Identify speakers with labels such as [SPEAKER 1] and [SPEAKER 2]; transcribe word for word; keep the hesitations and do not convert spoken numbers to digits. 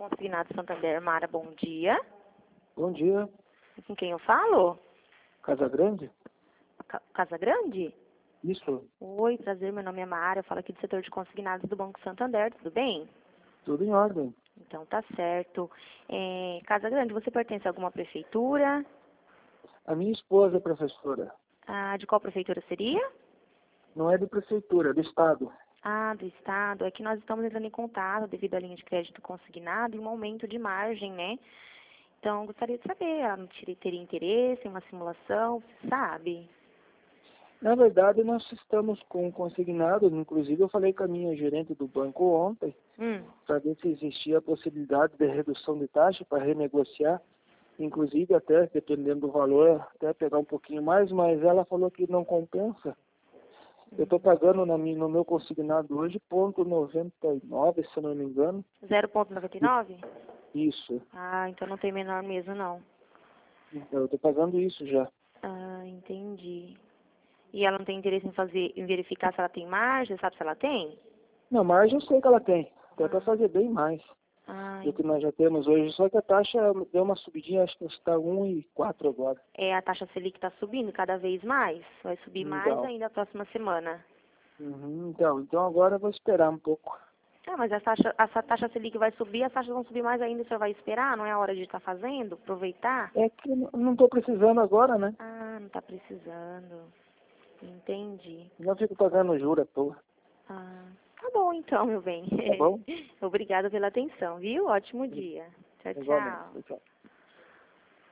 [SPEAKER 1] Consignado Santander, Mara, bom dia.
[SPEAKER 2] Bom dia.
[SPEAKER 1] Com quem eu falo?
[SPEAKER 2] Casa Grande?
[SPEAKER 1] Ca- Casa Grande?
[SPEAKER 2] Isso.
[SPEAKER 1] Oi, prazer, meu nome é Mara, eu falo aqui do setor de consignados do Banco Santander, tudo bem?
[SPEAKER 2] Tudo em ordem.
[SPEAKER 1] Então tá certo. É, Casa Grande, você pertence a alguma prefeitura?
[SPEAKER 2] A minha esposa é professora.
[SPEAKER 1] Ah, de qual prefeitura seria?
[SPEAKER 2] Não é de prefeitura, é do Estado.
[SPEAKER 1] Ah, do Estado. É que nós estamos entrando em contato devido à linha de crédito consignado e um aumento de margem, né? Então, gostaria de saber, ela não tira- teria interesse em uma simulação, sabe?
[SPEAKER 2] Na verdade, nós estamos com um consignado, inclusive eu falei com a minha gerente do banco ontem,
[SPEAKER 1] Hum.
[SPEAKER 2] para ver se existia a possibilidade de redução de taxa para renegociar, inclusive até, dependendo do valor, até pegar um pouquinho mais, mas ela falou que não compensa. Eu estou pagando na minha, no meu consignado hoje ponto noventa e nove, se eu não me engano.
[SPEAKER 1] zero vírgula noventa e nove?
[SPEAKER 2] Isso.
[SPEAKER 1] Ah, então não tem menor mesmo, não.
[SPEAKER 2] Eu estou pagando isso já.
[SPEAKER 1] Ah, entendi. E ela não tem interesse em fazer, em verificar se ela tem margem, sabe se ela tem?
[SPEAKER 2] Na margem eu sei que ela tem. Até para fazer bem mais
[SPEAKER 1] Ah,
[SPEAKER 2] do que nós já temos hoje. Só que a taxa deu uma subidinha, acho que está um vírgula quatro agora.
[SPEAKER 1] é, a taxa Selic está subindo cada vez mais. Vai subir mais
[SPEAKER 2] Então,
[SPEAKER 1] ainda a próxima semana.
[SPEAKER 2] uhum, então, então agora eu vou esperar um pouco.
[SPEAKER 1] Ah, mas essa taxa, essa taxa Selic vai subir, as taxas vão subir mais ainda, você vai esperar? Não é a hora de estar fazendo? Aproveitar?
[SPEAKER 2] É que eu não estou precisando agora, né?
[SPEAKER 1] Ah, não está precisando. Entendi.
[SPEAKER 2] Não fico pagando juros à toa.
[SPEAKER 1] Ah, tá bom então, meu bem.
[SPEAKER 2] Tá bom?
[SPEAKER 1] Obrigada pela atenção, viu? Ótimo dia. Tchau,
[SPEAKER 2] Igualmente.
[SPEAKER 1] tchau.
[SPEAKER 2] Tchau.